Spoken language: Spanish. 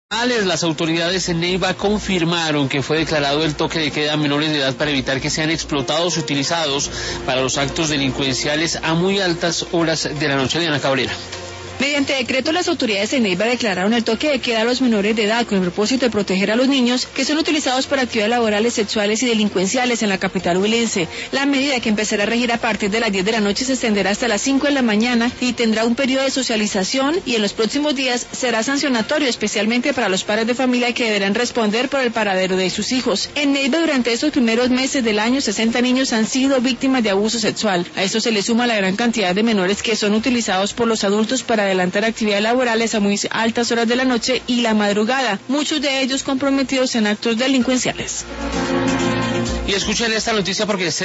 Las autoridades en Neiva confirmaron que fue declarado el toque de queda a menores de edad para evitar que sean explotados y utilizados para los actos delincuenciales a muy altas horas de la noche. Diana Cabrera. Mediante decreto, las autoridades de Neiva declararon el toque de queda a los menores de edad con el propósito de proteger a los niños que son utilizados para actividades laborales, sexuales y delincuenciales en la capital huilense. La medida, que empezará a regir a partir de las 10 de la noche, se extenderá hasta las 5 de la mañana y tendrá un periodo de socialización, y en los próximos días será sancionatorio, especialmente para los padres de familia que deberán responder por el paradero de sus hijos. En Neiva, durante estos primeros meses del año, 60 niños han sido víctimas de abuso sexual. A esto se le suma la gran cantidad de menores que son utilizados por los adultos para adelantar actividades laborales a muy altas horas de la noche y la madrugada, muchos de ellos comprometidos en actos delincuenciales. Y escuchen esta noticia porque